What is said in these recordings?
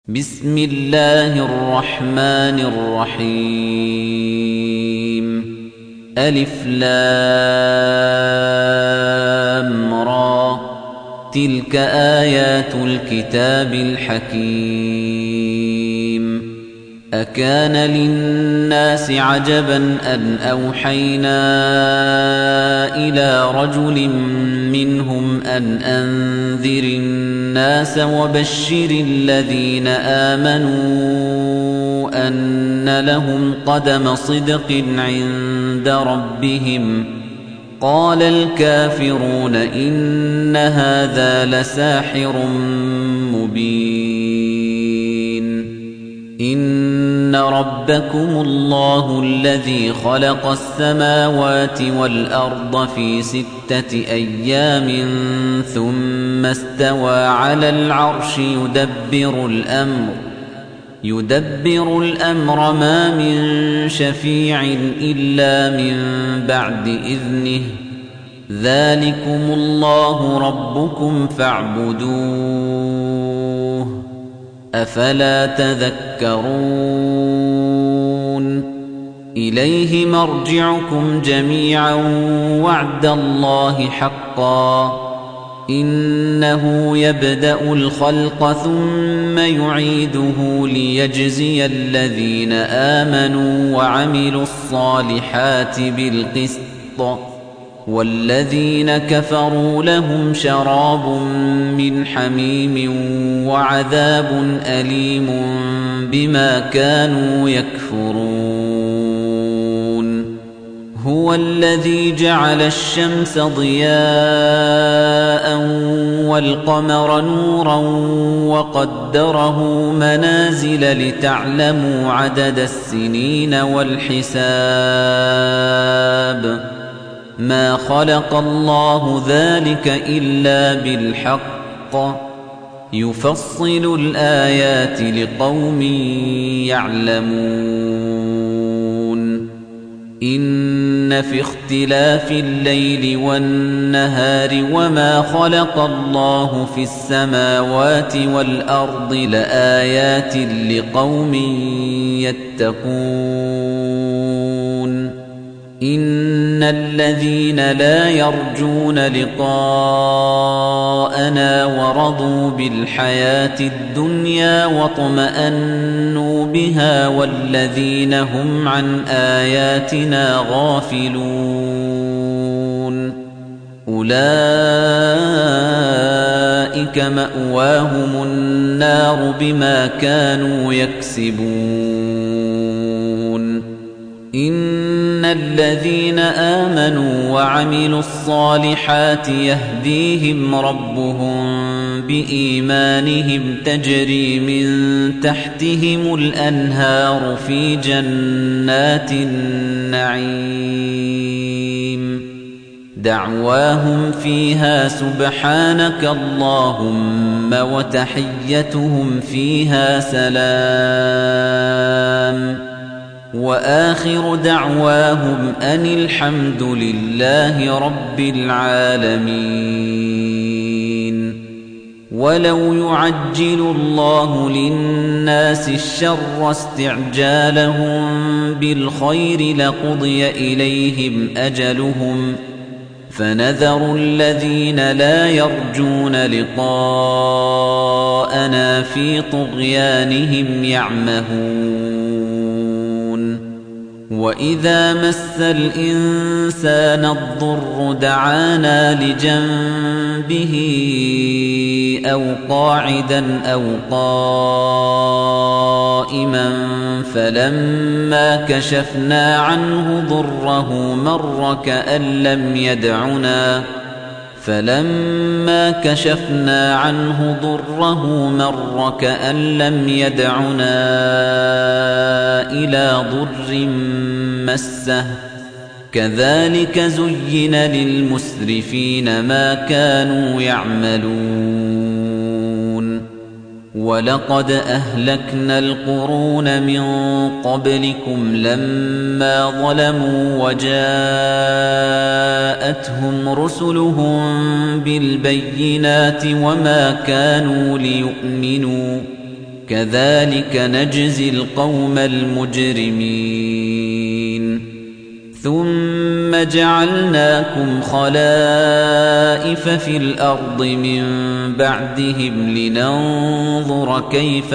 بسم الله الرحمن الرحيم ألف لام را تلك آيات الكتاب الحكيم أكان للناس عجبا أن أوحينا إلى رجل منهم أن أنذر الناس وبشر الذين آمنوا أن لهم قدم صدق عند ربهم قال الكافرون إن هذا لساحر مبين إن ربكم الله الذي خلق السماوات والأرض في 6 أيام ثم استوى على العرش يدبر الأمر ما من شفيع إلا من بعد إذنه ذلكم الله ربكم فاعبدوه أفلا تذكرون إليه مرجعكم جميعا وعد الله حقا إنه يبدأ الخلق ثم يعيده ليجزي الذين آمنوا وعملوا الصالحات بالقسط والذين كفروا لهم شراب من حميم وعذاب أليم بما كانوا يكفرون هو الذي جعل الشمس ضياء والقمر نورا وقدره منازل لتعلموا عدد السنين والحساب ما خلق الله ذلك إلا بالحق يفصل الآيات لقوم يعلمون إن في اختلاف الليل والنهار وما خلق الله في السماوات والأرض لآيات لقوم يتقون إن الذين لا يرجون لقاءنا ورضوا بالحياة الدنيا واطمأنوا بها والذين هم عن آياتنا غافلون أولئك مأواهم النار بما كانوا يكسبون إن الذين آمنوا وعملوا الصالحات يهديهم ربهم بإيمانهم تجري من تحتهم الأنهار في جنات النعيم دعواهم فيها سبحانك اللهم وتحيتهم فيها سلام وآخر دعواهم أن الحمد لله رب العالمين ولو يعجل الله للناس الشر استعجالهم بالخير لقضي إليهم أجلهم فنذر الذين لا يرجون لقاءنا في طغيانهم يعمهون وإذا مس الإنسان الضر دعانا لجنبه أو قاعدا أو قائما فلما كشفنا عنه ضره مر كأن لم يدعنا إلى ضر مسه كذلك زين للمسرفين ما كانوا يعملون ولقد أهلكنا القرون من قبلكم لما ظلموا وجاءتهم رسلهم بالبينات وما كانوا ليؤمنوا كذلك نجزي القوم المجرمين ثم جعلناكم خلائف في الأرض من بعدهم لننظر كيف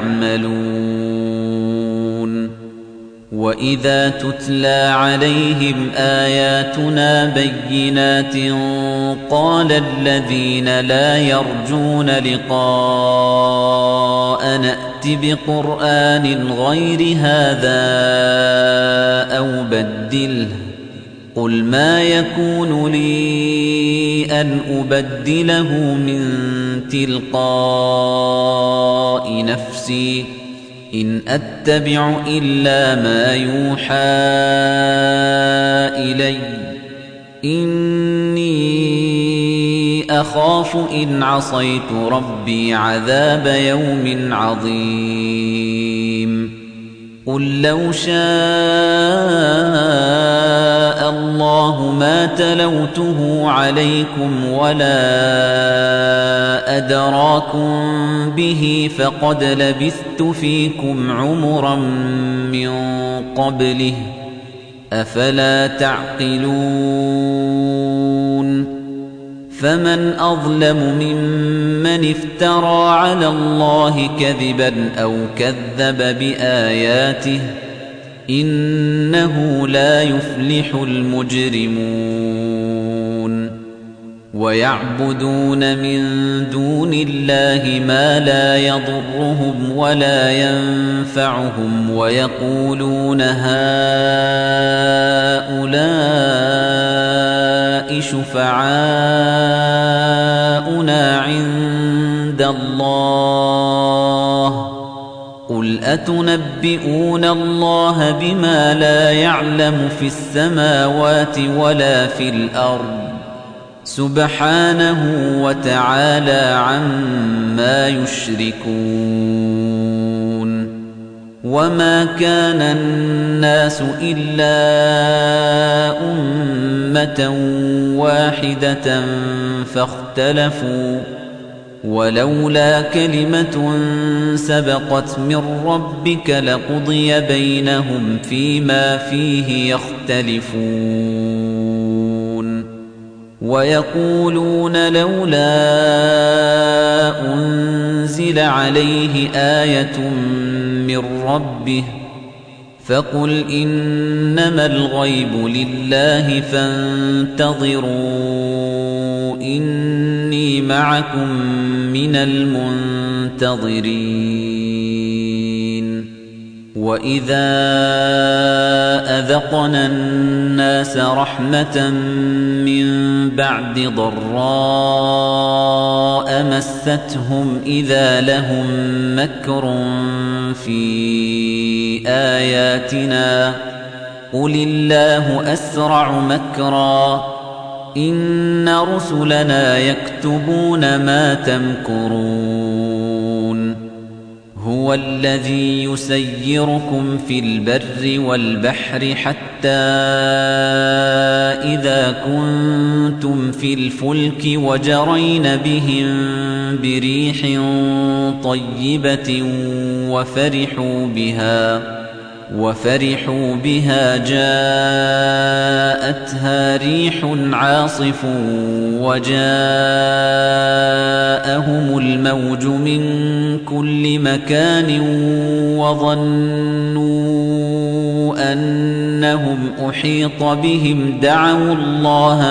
تعملون وإذا تتلى عليهم آياتنا بينات قال الذين لا يرجون لقاء نأت بقرآن غير هذا أو بدله قل ما يكون لي أن أبدله من تلقاء نفسي إن أتبع إلا ما يوحى إلي إني أخاف إن عصيت ربي عذاب يوم عظيم قل لو شاء الله ما تلوته عليكم ولا أدراكم به فقد لبثت فيكم عمرا من قبله أفلا تعقلون فمن أظلم ممن افترى على الله كذبا أو كذب بآياته إنه لا يفلح المجرمون ويعبدون من دون الله ما لا يضرهم ولا ينفعهم ويقولون هؤلاء شفعاؤنا عند الله قل أتنبئون الله بما لا يعلم في السماوات ولا في الأرض سبحانه وتعالى عما يشركون وما كان الناس إلا أمة واحدة فاختلفوا ولولا كلمة سبقت من ربك لقضي بينهم فيما فيه يختلفون ويقولون لولا أنزل عليه آية من ربه فقل إنما الغيب لله فانتظروا إني معكم من المنتظرين وإذا أذقنا الناس رحمة من بعد ضراء مستهم إذا لهم مكر في آياتنا قل الله أسرع مكرا إن رسلنا يكتبون ما تمكرون هو الذي يسيركم في البر والبحر حتى إذا كنتم في الفلك وجرين بهم بريح طيبة وفرحوا بها جاءتها ريح عاصف وجاءهم الموج من كل مكان وظنوا أنهم أحيط بهم دعوا الله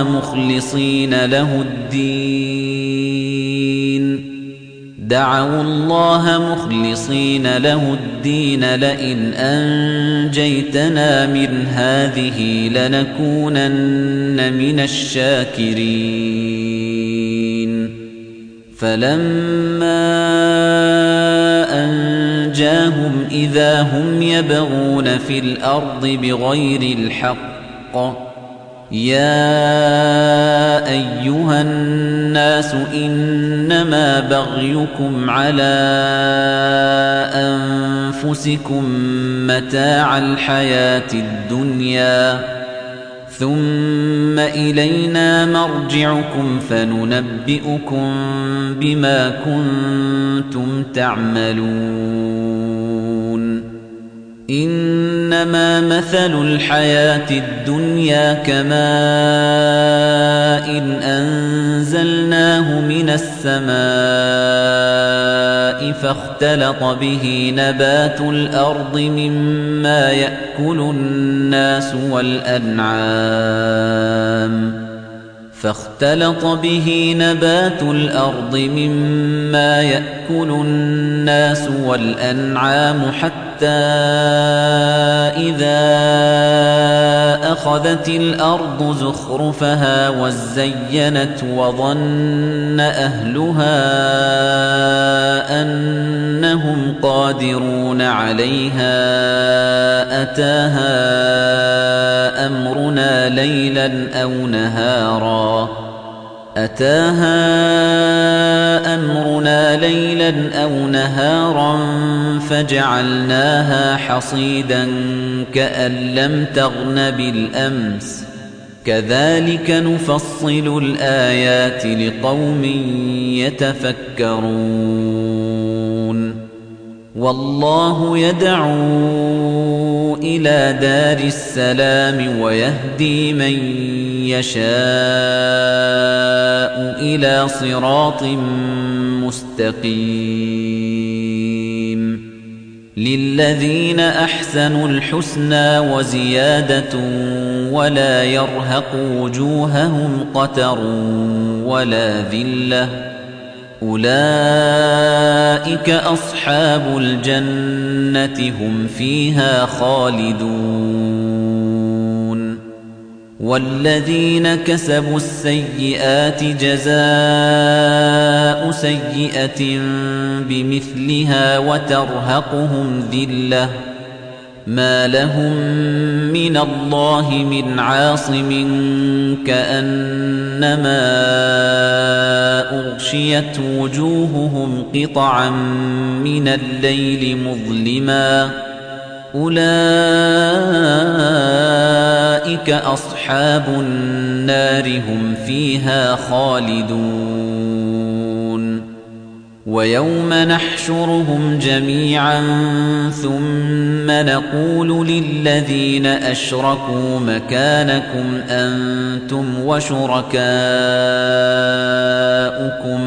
مخلصين له الدين لئن أنجيتنا من هذه لنكونن من الشاكرين فلما أنجاهم إذا هم يبغون في الأرض بغير الحق يا أيها الناس إنما بغيكم على أنفسكم متاع الحياة الدنيا ثم إلينا مرجعكم فننبئكم بما كنتم تعملون إنما مثل الحياة الدنيا كماء أنزلناه من السماء فاختلط به نبات الأرض مما يأكل الناس والأنعام حتى إذا أخذت الأرض زخرفها وزينت وظن أهلها أنهم قادرون عليها أتاها أمرنا ليلا أو نهارا فجعلناها حصيدا كأن لم تغن بالأمس كذلك نفصل الآيات لقوم يتفكرون والله يدعو إلى دار السلام ويهدي من يشاء إلى صراط مستقيم للذين أحسنوا الحسنى وزيادة ولا يرهق وجوههم قتر ولا ذلة أولئك أصحاب الجنة هم فيها خالدون والذين كسبوا السيئات جزاء سيئة بمثلها وترهقهم ذلة ما لهم من الله من عاصم كأنما أغشيت وجوههم قطعا من الليل مظلما أولئك أصحاب النار هم فيها خالدون ويوم نحشرهم جميعا ثم نقول للذين أشركوا مكانكم أنتم وشركاؤكم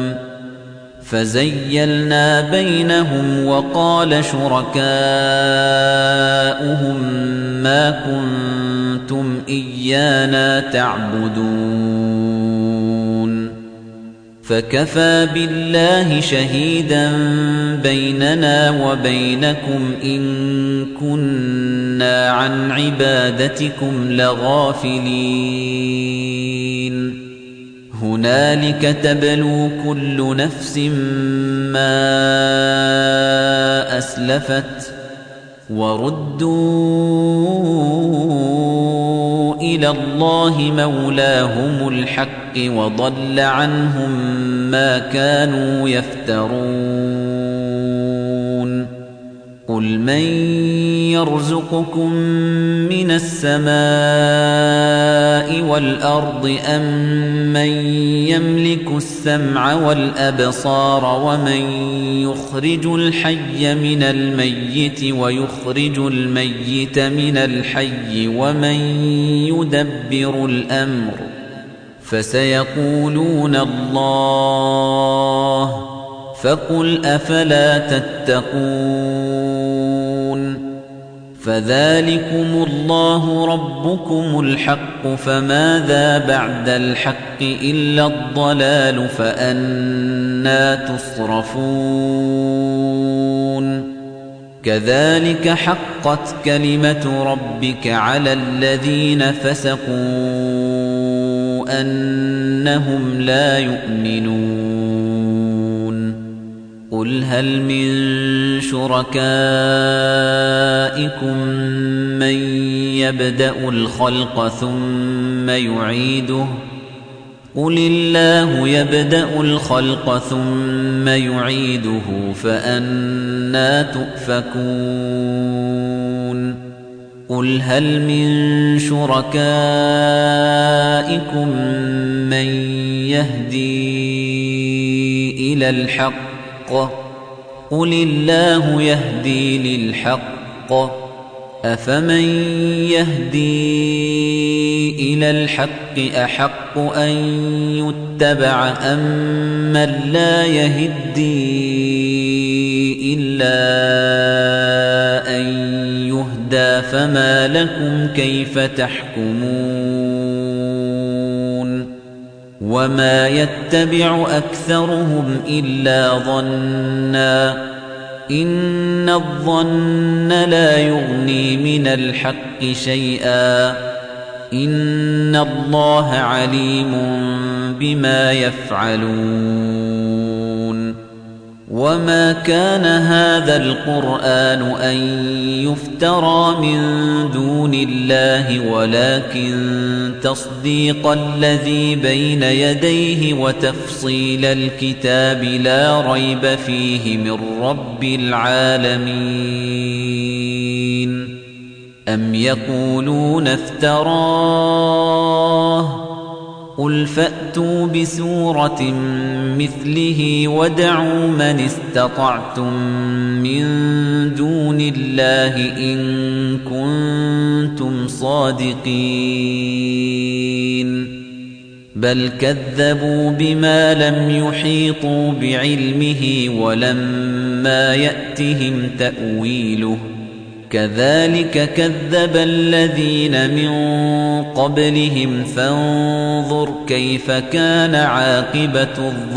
فزيلنا بينهم وقال شركاؤهم ما كنتم إيانا تعبدون فكفى بالله شهيدا بيننا وبينكم إن كنا عن عبادتكم لغافلين هنالك تبلو كل نفس ما أسلفت وردوا إلى الله مولاهم الحق وضل عنهم ما كانوا يفترون قل من يرزقكم من السماء والأرض أم من يملك السمع والأبصار ومن يخرج الحي من الميت ويخرج الميت من الحي ومن يدبر الأمر فسيقولون الله فقل أفلا تتقون فذلكم الله ربكم الحق فماذا بعد الحق إلا الضلال فأنى تصرفون كذلك حقت كلمة ربك على الذين فسقوا أنهم لا يؤمنون قل هل من شركائكم من يبدأ الخلق ثم يعيده قل الله يبدأ الخلق ثم يعيده فأنى تؤفكون قُلْ هَلْ مِن شُرَكَائِكُم مَّن يَهْدِي إِلَى الْحَقِّ ۚ قُلِ اللَّهُ يَهْدِي لِلْحَقِّ ۗ أَفَمَن يَهْدِي إِلَى الْحَقِّ أَحَقُّ أَن يُتَّبَعَ أَمَّن لَّا يَهِدِّي إِلَّا أَن يُهْدَىٰ ۖ فَمَا لَكُمْ كَيْفَ تَحْكُمُونَ وَمَا يَتَّبِعُ أَكْثَرُهُمْ إِلَّا ظَنًّا ۚ إِنَّ الظَّنَّ لَا يُغْنِي مِنَ الْحَقِّ شَيْئًا ۚ إِنَّ اللَّهَ عَلِيمٌ بِمَا يَفْعَلُونَ وَمَا كَانَ هَٰذَا الْقُرْآنُ أَن يُفْتَرَىٰ مِن دُونِ اللَّهِ وَلَٰكِن تَصْدِيقَ الَّذِي بَيْنَ يَدَيْهِ وَتَفْصِيلَ الْكِتَابِ لَا رَيْبَ فِيهِ مِن رَّبِّ الْعَالَمِينَ أَمْ يَقُولُونَ افْتَرَاهُ ۖ قُلْ فَأْتُوا بِسُورَةٍ مِّثْلِهِ وَادْعُوا مَنِ اسْتَطَعْتُم مِّن دُونِ اللَّهِ إِن كُنتُمْ صَادِقِينَ بَلْ كَذَّبُوا بِمَا لَمْ يُحِيطُوا بِعِلْمِهِ وَلَمَّا يَأْتِهِمْ تَأْوِيلُهُ ۚ كَذَٰلِكَ كَذَّبَ الَّذِينَ مِن قَبْلِهِمْ فَانظُرْ كَيْفَ كَانَ عَاقِبَةُ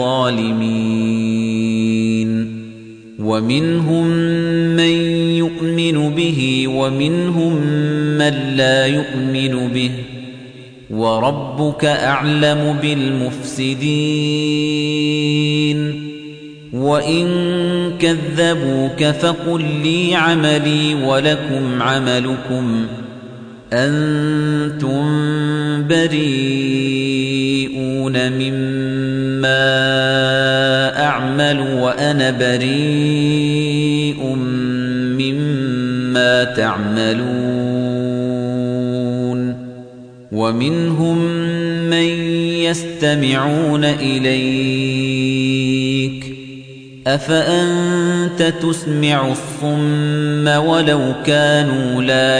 الظَّالِمِينَ وَمِنْهُم مَّن يُؤْمِنُ بِهِ وَمِنْهُم مَّن لَّا يُؤْمِنُ بِهِ ۚ وَرَبُّكَ أَعْلَمُ بِالْمُفْسِدِينَ وَإِن كَذَّبُوكَ فَقُل لِّي عَمَلِي وَلَكُمْ عَمَلُكُمْ أَنتُم بَرِيئُونَ مِمَّا أَعْمَلُ وَأَنَا بَرِيءٌ مِّمَّا تَعْمَلُونَ وَمِنْهُم مَّن يَسْتَمِعُونَ إِلَيْكَ ۚ أَفَأَنتَ تُسْمِعُ الصُّمَّ وَلَوْ كَانُوا لَا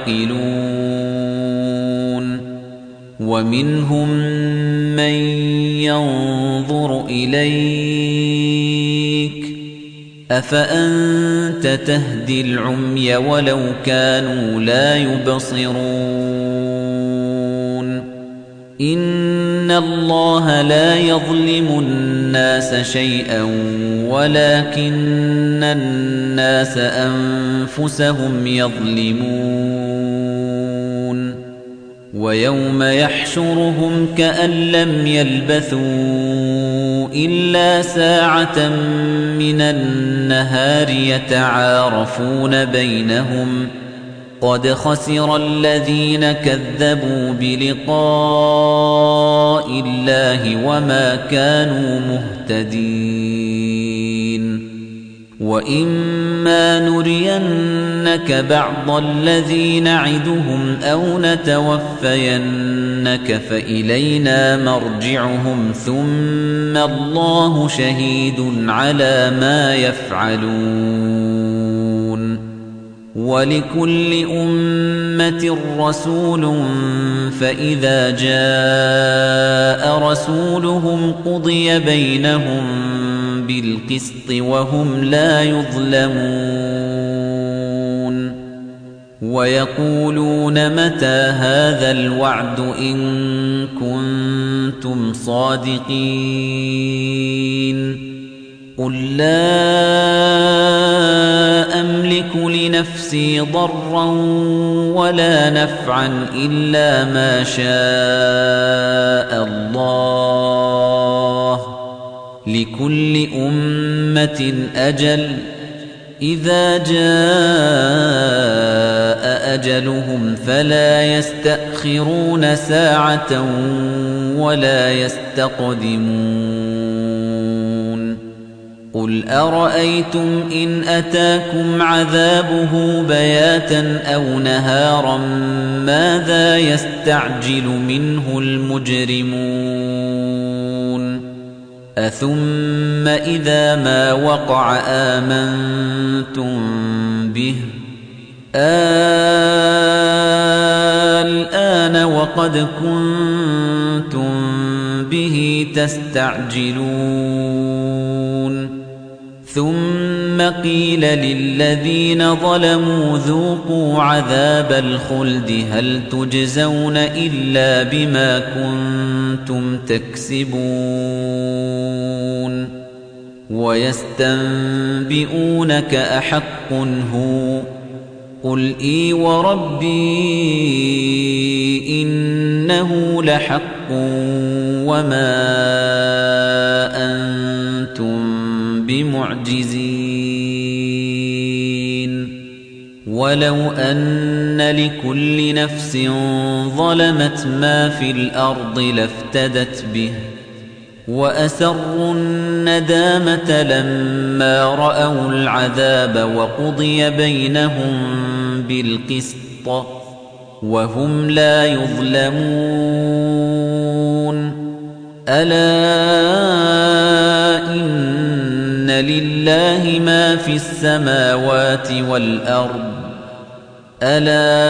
يَعْقِلُونَ وَمِنْهُم مَّن يَنظُرُ إِلَيْكَ ۚ أَفَأَنتَ تَهْدِي الْعُمْيَ وَلَوْ كَانُوا لَا يُبْصِرُونَ إِنَّ اللَّهَ لَا يَظْلِمُ النَّاسَ شَيْئًا وَلَٰكِنَّ النَّاسَ أَنفُسَهُمْ يَظْلِمُونَ وَيَوْمَ يَحْشُرُهُمْ كَأَن لَّمْ يَلْبَثُوا إِلَّا سَاعَةً مِّنَ النَّهَارِ يَتَعَارَفُونَ بَيْنَهُمْ ۚ قَدْ خَسِرَ الَّذِينَ كَذَّبُوا بِلِقَاءِ اللَّهِ وَمَا كَانُوا مُهْتَدِينَ وَإِمَّا نُرِيَنَّكَ بَعْضَ الَّذِي نَعِدُهُمْ أَوْ نَتَوَفَّيَنَّكَ فَإِلَيْنَا مَرْجِعُهُمْ ثُمَّ اللَّهُ شَهِيدٌ عَلَىٰ مَا يَفْعَلُونَ وَلِكُلِّ أُمَّةٍ رَّسُولٌ فَإِذَا جَاءَ رَسُولُهُمْ قُضِيَ بَيْنَهُم بِالْقِسْطِ وَهُمْ لَا يُظْلَمُونَ وَيَقُولُونَ مَتَىٰ هَٰذَا الْوَعْدُ إِن كُنتُمْ صَادِقِينَ قُل لَّا أَمْلِكُ لِنَفْسِي ضَرًّا وَلَا نَفْعًا إِلَّا مَا شَاءَ اللَّهُ ۗ لِكُلِّ أُمَّةٍ أَجَلٌ ۚ إِذَا جَاءَ أَجَلُهُمْ فَلَا يَسْتَأْخِرُونَ سَاعَةً وَلَا يَسْتَقْدِمُونَ قُلْ أَرَأَيْتُمْ إِنْ أَتَاكُمْ عَذَابُهُ بَيَاتًا أَوْ نَهَارًا مَاذَا يَسْتَعْجِلُ مِنْهُ الْمُجْرِمُونَ أَثُمَّ إِذَا مَا وَقَعَ آمَنْتُمْ بِهِ الْآنَ وَقَدْ كُنْتُمْ بِهِ تَسْتَعْجِلُونَ ثُمَّ قِيلَ لِلَّذِينَ ظَلَمُوا ذُوقُوا عَذَابَ الْخُلْدِ هَلْ تُجْزَوْنَ إِلَّا بِمَا كُنتُمْ تَكْسِبُونَ وَيَسْتَنبِئُونَكَ أَحَقٌّ هُوَ قُلْ إِي وَرَبِّي إِنَّهُ لَحَقٌّ وَمَا أَنتُمْ بِمُعْجِزِينَ وَلَوْ أَنَّ لِكُلِّ نَفْسٍ ظَلَمَتْ مَا فِي الْأَرْضِ لَافْتَدَتْ بِهِ وَأَسَرُّوا النَّدَامَةَ لَمَّا رَأَوُا الْعَذَابَ وَقُضِيَ بَيْنَهُم بِالْقِسْطِ وَهُمْ لَا يُظْلَمُونَ أَلَا إِنَّ لِلَّهِ مَا فِي السَّمَاوَاتِ وَالْأَرْضِ أَلَا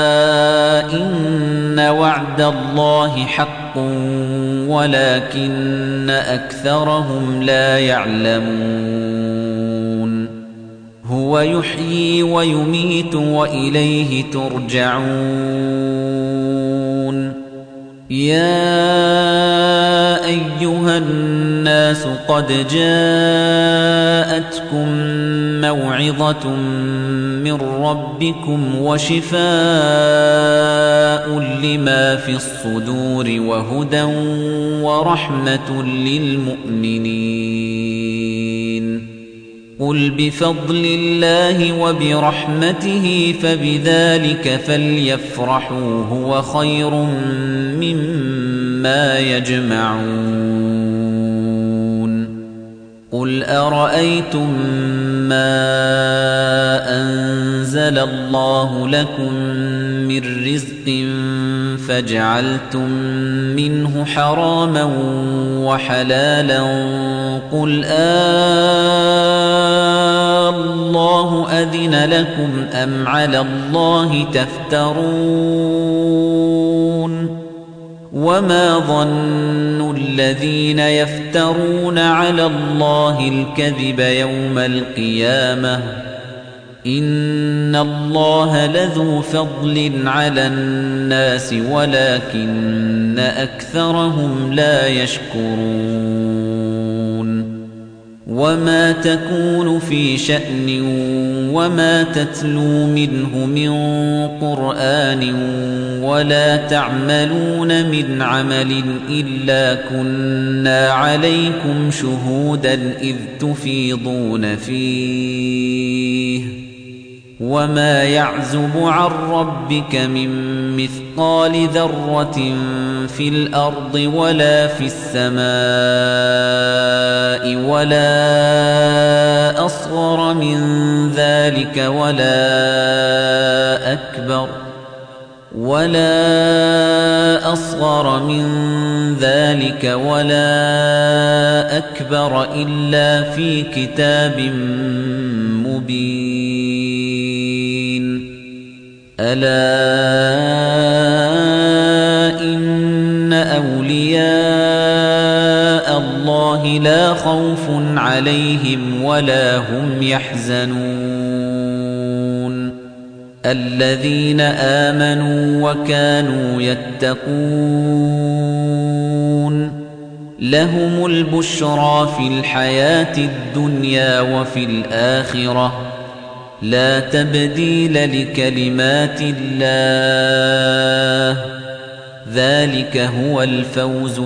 إِنَّ وَعْدَ اللَّهِ حَقٌّ وَلَكِنَّ أَكْثَرَهُمْ لَا يَعْلَمُونَ هُوَ يُحْيِي وَيُمِيتُ وَإِلَيْهِ تُرْجَعُونَ يَا أَيُّهَا النَّاسُ قَدْ جَاءَتْكُم مَّوْعِظَةٌ مِّن رَّبِّكُمْ وَشِفَاءٌ لِّمَا فِي الصُّدُورِ وَهُدًى وَرَحْمَةٌ لِّلْمُؤْمِنِينَ قُلْ بِفَضْلِ اللَّهِ وَبِرَحْمَتِهِ فَبِذَلِكَ فَلْيَفْرَحُوا هُوَ خَيْرٌ مِّمَّا يَجْمَعُونَ قُلْ أَرَأَيْتُم مَّا أَنزَلَ اللَّهُ لَكُم مِّن رِّزْقٍ فَجَعَلْتُم مِّنْهُ حَرَامًا وَحَلَالًا قُلْ اللَّهُ أَذِنَ لَكُمْ أَمْ عَلَى اللَّهِ تَفْتَرُونَ وَمَا ظَنُّ الَّذِينَ يَفْتَرُونَ عَلَى اللَّهِ الْكَذِبَ يَوْمَ الْقِيَامَةِ إِنَّ اللَّهَ لَذُو فَضْلٍ عَلَى النَّاسِ وَلَكِنَّ أَكْثَرَهُمْ لَا يَشْكُرُونَ وَمَا تَكُونُ فِي شَأْنٍ وَمَا تَتْلُو مِنْهُ مِنْ قُرْآنٍ وَلَا تَعْمَلُونَ مِنْ عَمَلٍ إِلَّا كُنَّا عَلَيْكُمْ شُهُودًا إِذْ تُفِيضُونَ فِيهِ وَمَا يَعْزُبُ عَن رَّبِّكَ مِن مِّثْقَالِ ذَرَّةٍ فِي الْأَرْضِ وَلَا فِي السَّمَاءِ وَلَا أَصْغَرَ مِن ذَلِكَ وَلَا أَكْبَرَ إِلَّا فِي كِتَابٍ مُّبِينٍ أَلَا إِنَّ أَوْلِيَاءَ اللَّهِ لَا خَوْفٌ عَلَيْهِمْ وَلَا هُمْ يَحْزَنُونَ الَّذِينَ آمَنُوا وَكَانُوا يَتَّقُونَ لَهُمُ الْبُشْرَى فِي الْحَيَاةِ الدُّنْيَا وَفِي الْآخِرَةِ لَا تَبْدِيلَ لِكَلِمَاتِ اللَّهِ ذَلِكَ هُوَ الْفَوْزُ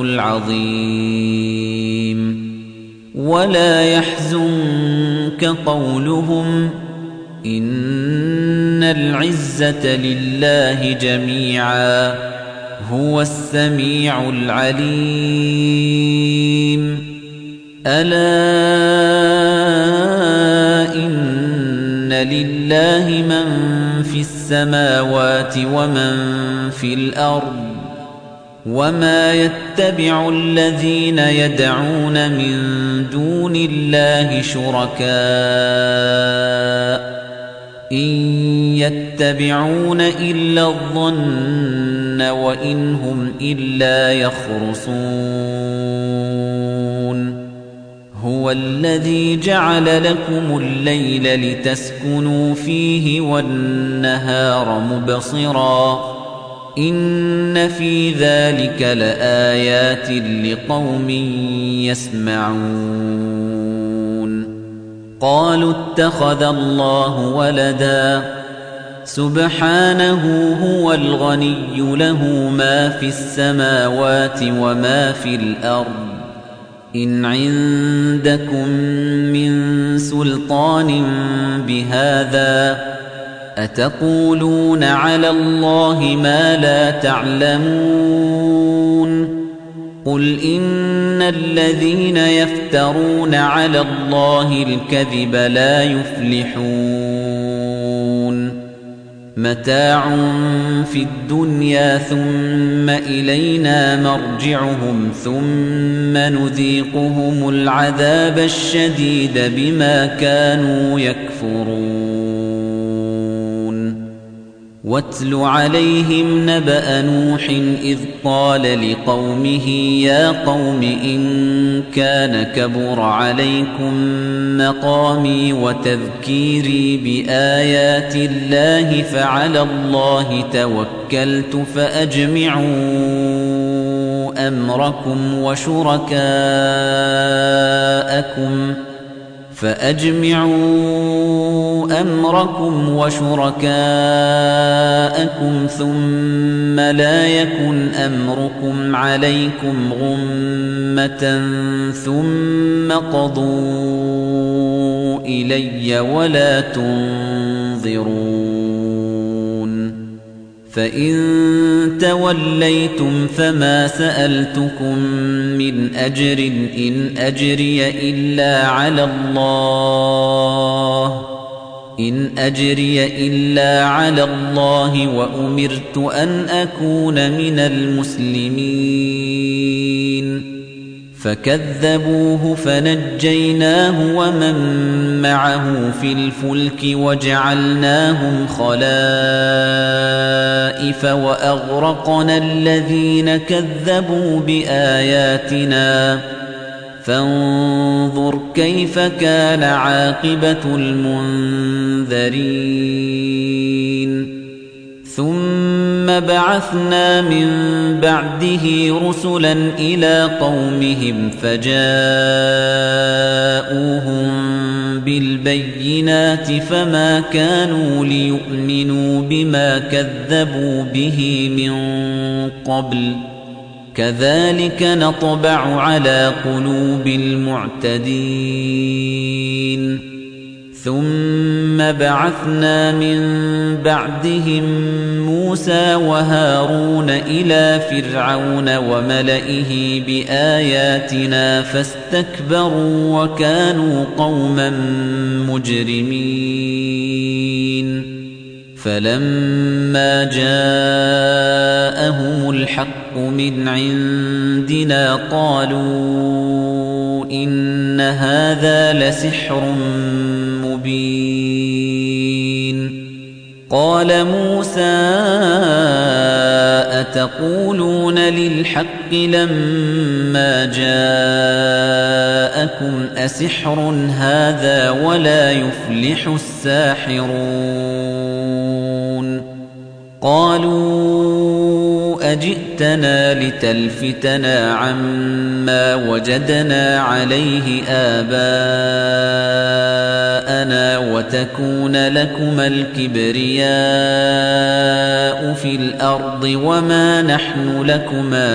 الْعَظِيمُ وَلَا يَحْزُنكَ قَوْلُهُمْ إِنَّ الْعِزَّةَ لِلَّهِ جَمِيعًا هُوَ السَّمِيعُ الْعَلِيمُ ألا إن لله من في السماوات ومن في الأرض وما يتبع الذين يدعون من دون الله شركاء إن يتبعون إلا الظن وإن هم إلا يخرصون هو الذي جعل لكم الليل لتسكنوا فيه والنهار مبصرا إن في ذلك لآيات لقوم يسمعون قالوا اتخذ الله ولدا سبحانه هو الغني له ما في السماوات وما في الأرض إن عندكم من سلطان بهذا أتقولون على الله ما لا تعلمون قل إن الذين يفترون على الله الكذب لا يفلحون متاع في الدنيا ثم إلينا مرجعهم ثم نذيقهم العذاب الشديد بما كانوا يكفرون واتل عليهم نبأ نوح إذ قال لقومه يا قوم إن كان كبر عليكم مقامي وتذكيري بآيات الله فعلى الله توكلت فأجمعوا أمركم وشركاءكم ثم لا يكن أمركم عليكم غمة ثم قضوا إلي ولا تنظرون فإن توليتم فما سألتكم من أجر إن أجري إلا على الله وأمرت أن أكون من المسلمين فكذبوه فنجيناه ومن معه في الفلك وجعلناهم خلائف وأغرقنا الذين كذبوا بآياتنا فانظر كيف كان عاقبة المنذرين ثم بعثنا من بعده رسلا إلى قومهم فجاءوهم بالبينات فما كانوا ليؤمنوا بما كذبوا به من قبل كذلك نطبع على قلوب المعتدين ثم بعثنا من بعدهم موسى وهارون إلى فرعون وملئه بآياتنا فاستكبروا وكانوا قوما مجرمين فلما جاءهم الحق من عندنا قالوا إن هذا لسحر مبين قال موسى أتقولون للحق لما جاءكم أسحر هذا ولا يفلح الساحرون قالوا أجئتنا لتلفتنا عما وجدنا عليه آباءنا وتكون لكما الكبرياء في الأرض وما نحن لكما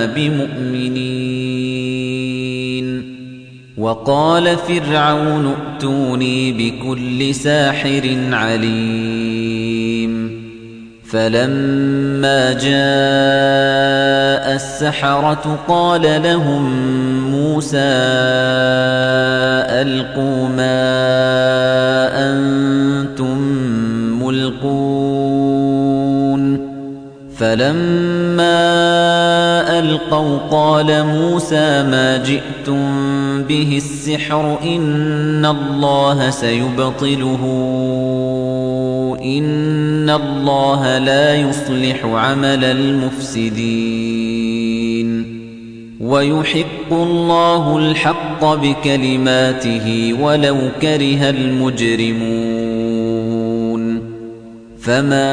بمؤمنين وقال فرعون ائتوني بكل ساحر عليم فلما جاء السحرة قال لهم مُوسَىٰ أَلْقُوا مَا أَنتُم مُّلْقُونَ فَلَمَّا أَلْقَوْا قَالَ مُوسَىٰ مَا جِئْتُم بِهِ السِّحْرُ إِنَّ اللَّهَ سَيُبْطِلُهُ إِنَّ اللَّهَ لَا يُصْلِحُ عَمَلَ الْمُفْسِدِينَ وَيُحِقُّ اللَّهُ الْحَقَّ بِكَلِمَاتِهِ وَلَوْ كَرِهَ الْمُجْرِمُونَ فَمَا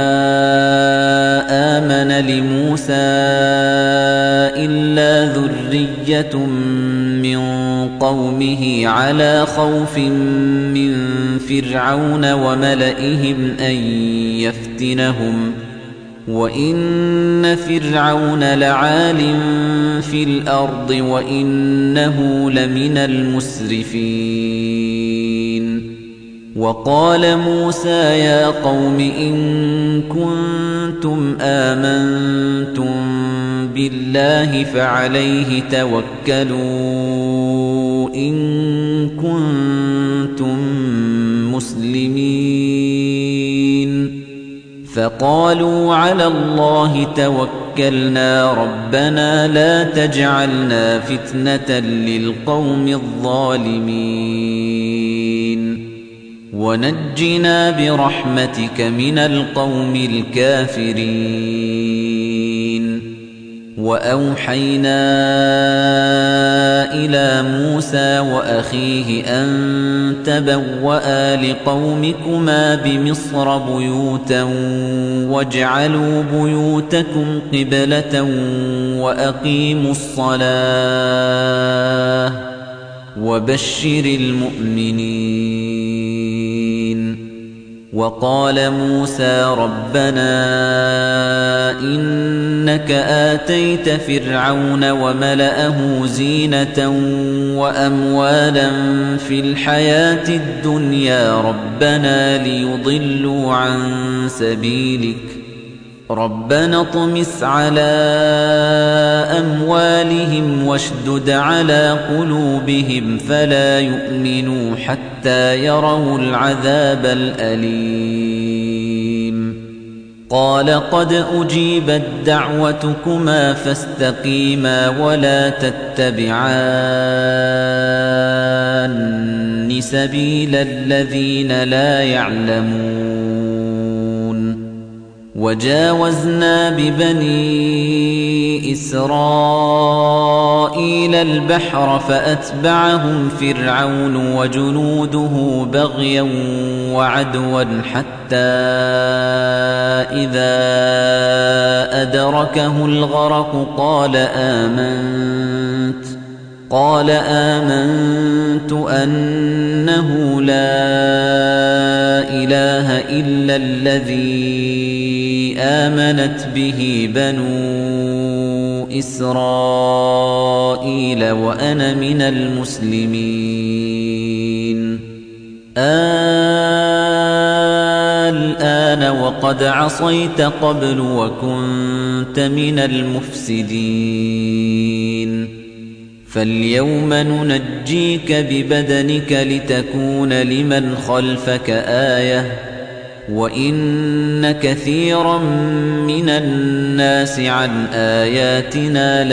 آمَنَ لِمُوسَىٰ إِلَّا ذُرِّيَّةٌ مِّن قَوْمِهِ عَلَىٰ خَوْفٍ مِّن فِرْعَوْنَ وَمَلَئِهِمْ أَن يَفْتِنَهُمْ وَإِنَّ فِرْعَوْنَ لَعَالٍ فِي الْأَرْضِ وَإِنَّهُ لَمِنَ الْمُسْرِفِينَ وَقَالَ مُوسَىٰ يَا قَوْمِ إِن كُنتُمْ آمَنتُم بِاللَّهِ فَعَلَيْهِ تَوَكَّلُوا إِن كُنتُم مُّسْلِمِينَ فَقَالُوا عَلَى اللَّهِ تَوَكَّلْنَا رَبَّنَا لَا تَجْعَلْنَا فِتْنَةً لِّلْقَوْمِ الظَّالِمِينَ وَنَجِّنَا بِرَحْمَتِكَ مِنَ الْقَوْمِ الْكَافِرِينَ وَأَوْحَيْنَا إِلَىٰ مُوسَىٰ وَأَخِيهِ أَن تَبَوَّآ لِقَوْمِكُمَا بِمِصْرَ بُيُوتًا وَاجْعَلُوا بُيُوتَكُمْ قِبْلَةً وَأَقِيمُوا الصَّلَاةَ وَبَشِّرِ الْمُؤْمِنِينَ وَقَالَ مُوسَىٰ رَبَّنَا إِنَّكَ آتَيْتَ فِرْعَوْنَ وَمَلَأَهُ زِينَةً وَأَمْوَالًا فِي الْحَيَاةِ الدُّنْيَا رَبَّنَا لِيُضِلُّوا عَن سَبِيلِكَ رَبَّنَا اطْمِسْ عَلَىٰ أَمْوَالِهِمْ وَاشْدُدْ عَلَىٰ قُلُوبِهِمْ فَلَا يُؤْمِنُوا حَتَّىٰ يَرَوُا الْعَذَابَ الْأَلِيمَ قَالَ قَدْ أُجِيبَتْ دَعْوَتُكُمَا فَاسْتَقِيمَا وَلَا تَتَّبِعَانِّ سَبِيلَ الَّذِينَ لَا يَعْلَمُونَ وَجَاوَزْنَا بِبَنِي إِسْرَائِيلَ الْبَحْرَ فَأَتْبَعَهُمْ فِرْعَوْنُ وَجُنُودُهُ بَغْيًا وَعَدْوًا حَتَّىٰ إِذَا أَدْرَكَهُ الْغَرَقُ قَالَ آمَنتُ أَنَّهُ لَا إِلَٰهَ إِلَّا الَّذِي آمَنَتْ بِهِ بَنُو إِسْرَائِيلَ وَأَنَا مِنَ الْمُسْلِمِينَ الْآنَ وَقَدْ عَصَيْتَ قَبْلُ وَكُنتَ مِنَ الْمُفْسِدِينَ فَالْيَوْمَ نُنَجِّيكَ بِبَدَنِكَ لِتَكُونَ لِمَنْ خَلْفَكَ آيَةً وَإِنَّ كَثِيرًا مِنَ النَّاسِ عَنْ آيَاتِنَا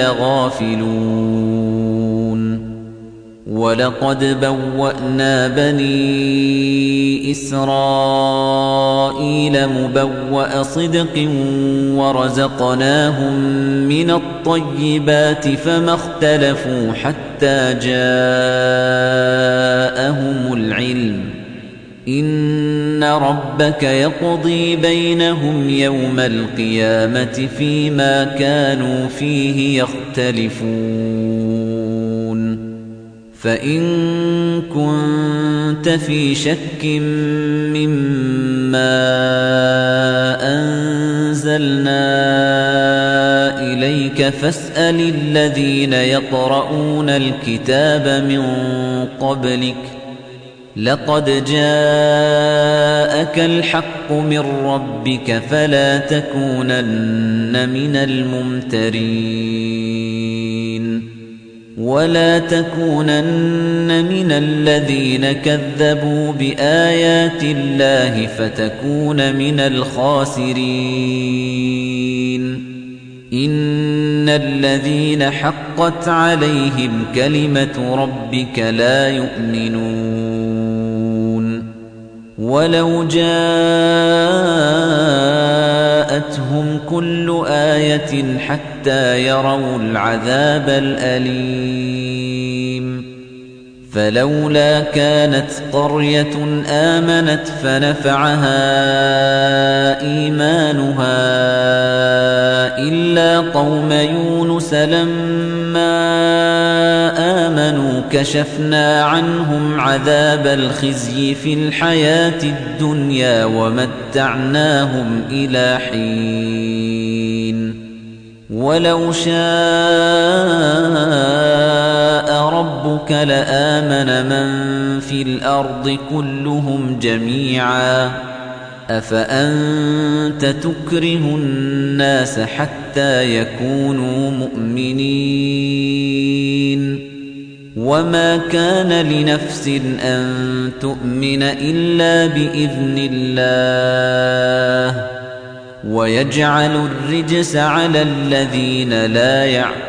لَغَافِلُونَ وَلَقَدْ بَوَّأْنَا بَنِي إِسْرَائِيلَ مُبَوَّأَ صِدْقٍ وَرَزَقْنَاهُم مِّنَ الطَّيِّبَاتِ فَمَا اخْتَلَفُوا حَتَّىٰ جَاءَهُمُ الْعِلْمُ إِنَّ رَبَّكَ يَقْضِي بَيْنَهُمْ يَوْمَ الْقِيَامَةِ فِيمَا كَانُوا فِيهِ يَخْتَلِفُونَ فَإِن كُنتَ فِي شَكٍّ مِّمَّا أَنزَلْنَا إِلَيْكَ فَاسْأَلِ الَّذِينَ يَقْرَؤُونَ الْكِتَابَ مِن قَبْلِكَ لَقَدْ جَاءَكَ الْحَقُّ مِن رَّبِّكَ فَلَا تَكُونَنَّ مِنَ الْمُمْتَرِينَ ولا تكونن من الذين كذبوا بآيات الله فتكون من الخاسرين إن الذين حقت عليهم كلمة ربك لا يؤمنون ولو جاءتهم كل آية حتى يروا العذاب الأليم فلولا كانت قرية آمنت فنفعها إيمانها إلا قوم يونس لما آمنوا كشفنا عنهم عذاب الخزي في الحياة الدنيا ومتعناهم إلى حين ولو شاء ربك لآمن من في الأرض كلهم جميعا أفأنت تكره الناس حتى يكونوا مؤمنين وما كان لنفس أن تؤمن إلا بإذن الله ويجعل الرجس على الذين لا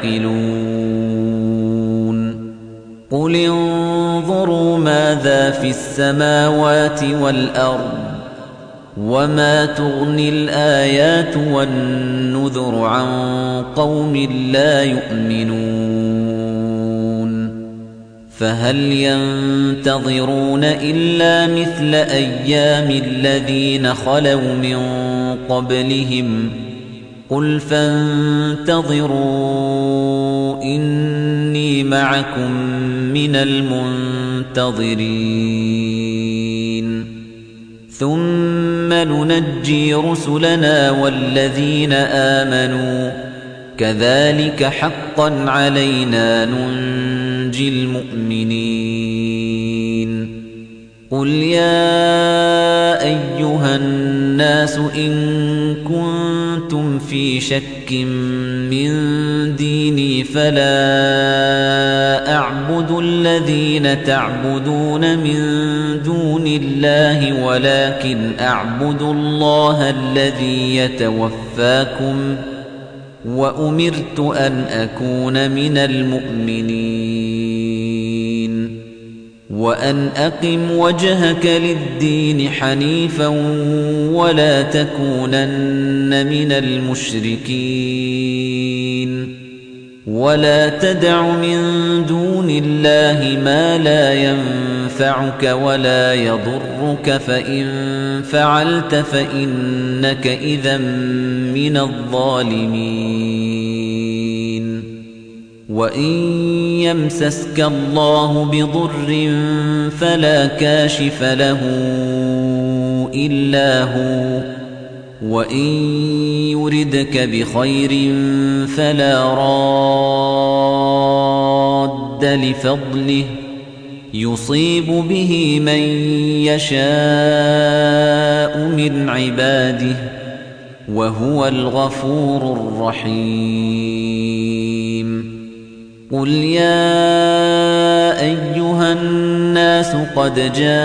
يعقلون قل انظروا ماذا في السماوات والأرض وما تغني الآيات والنذر عن قوم لا يؤمنون فهل ينتظرون إلا مثل أيام الذين خلوا من قبلهم قل فانتظروا إني معكم من المنتظرين ثم ننجي رسلنا والذين آمنوا كذلك حقا علينا ننجي المؤمنين قل يا أيها الناس إن كنتم في شك من ديني فلا أعبد الذين تعبدون من دون الله ولكن أعبد الله الذي يتوفاكم وأمرت أن أكون من المؤمنين وأن أقم وجهك للدين حنيفا ولا تكونن من المشركين ولا تدع من دون الله ما لا ينفعك ولا يضرك فإن فعلت فإنك إذا من الظالمين وإن يمسسك الله بضر فلا كاشف له إلا هو وإن يردك بخير فلا راد لفضله يصيب به من يشاء من عباده وهو الغفور الرحيم قل يا أيها الناس قد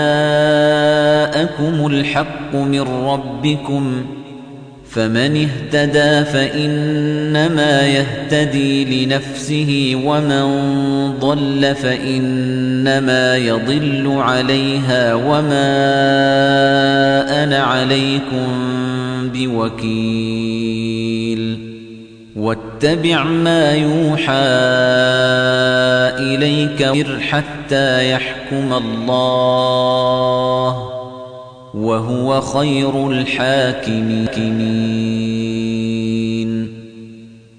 جاءكم الحق من ربكم فمن اهتدى فإنما يهتدي لنفسه ومن ضل فإنما يضل عليها وما أنا عليكم بوكيل واتبع ما يوحى إليك حتى يحكم الله وهو خير الحاكمين